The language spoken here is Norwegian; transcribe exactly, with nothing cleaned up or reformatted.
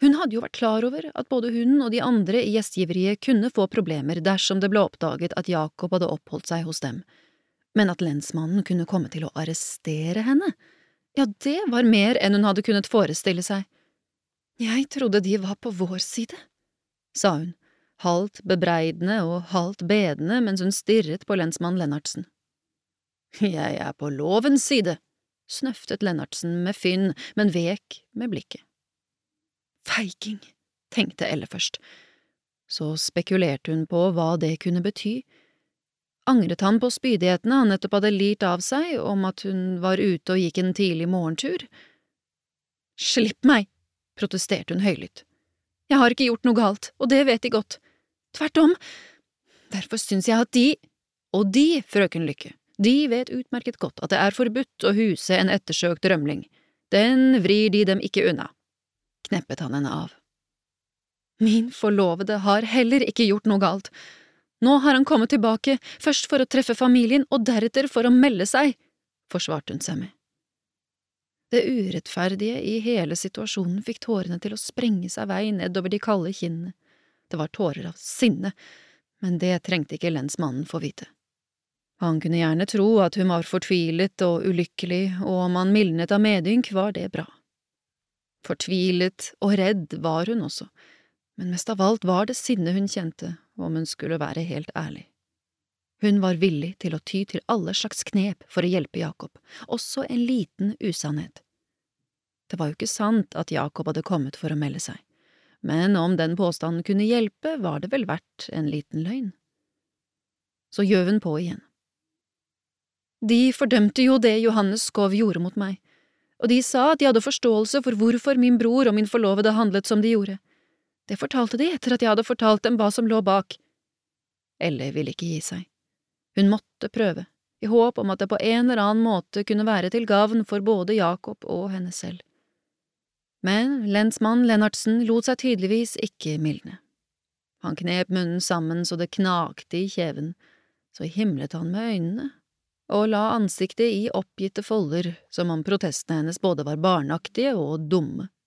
Hun hadde jo vært klar over at både hun og de andre i gjestgiveriet kunne få problemer dersom det ble oppdaget at Jakob hadde oppholdt seg hos dem, men at lensmannen kunne komme til å arrestere henne, ja, det var mer enn hun hadde kunnet forestille seg. Jeg trodde de var på vår side, sa hun, halvt bebreidende og halvt bedende mens hun stirret på lensmann Lennartsen. Jeg er på lovens side, snøftet Lennartsen med fynn, men vek med blikket. Feiging, tenkte Elle først. Så spekulerte hun på hva det kunne bety. Angret han på spydighetene han nettopp hadde lirt av seg om at hun var ute og gikk en tidlig morgentur? Slipp meg, protesterte hun høylytt. Jeg har ikke gjort noe galt, og det vet de godt. Tvert om, derfor syns jeg at de, og de, frøken Lykke, de vet utmerket godt at det er forbudt å huse en ettersøkt rømling. Den vrir de dem ikke unna. Kneppet han henne av. Min forlovede har heller ikke gjort noe galt. Nå har han kommet tilbake, først for å treffe familien og deretter for å melde seg, forsvarte hun seg med. Det urettferdige i hele situasjonen fikk tårene til å sprenge seg vei nedover de kalde kinnene. Det var tårer av sinne, men det trengte ikke lensmannen få vite. Han kunne gjerne tro at hun var fortvilet og ulykkelig, og om han mildnet av medynk var det bra. Fortvilet og redd var hun også, men mest av alt var det sinne hun kjente, om hun skulle være helt ærlig. Hun var villig til å ty til alle slags knep for å hjelpe Jakob, også en liten usannhet. Det var jo ikke sant at Jakob hadde kommet for å melde seg, men om den påstanden kunne hjelpe, var det vel verdt en liten løgn. Så gjøv hun på igjen. De fordømte jo det Johannes Skov gjorde mot meg, og de sa at de hadde forståelse for hvorfor min bror og min forlovede handlet som de gjorde. Det fortalte de etter at jeg hadde fortalt dem hva som lå bak. Elle ville ikke gi seg. Hun måtte prøve, i håp om at det på en eller annen måte kunne være til gavn for både Jakob og henne selv. Men lensmann Lennartsen lot seg tydeligvis ikke mildne. Han knep munnen sammen så det knakte i kjeven, så himlet han med øynene, og la ansiktet i oppgitte folder som om protestene hennes både var barnaktige og dumme.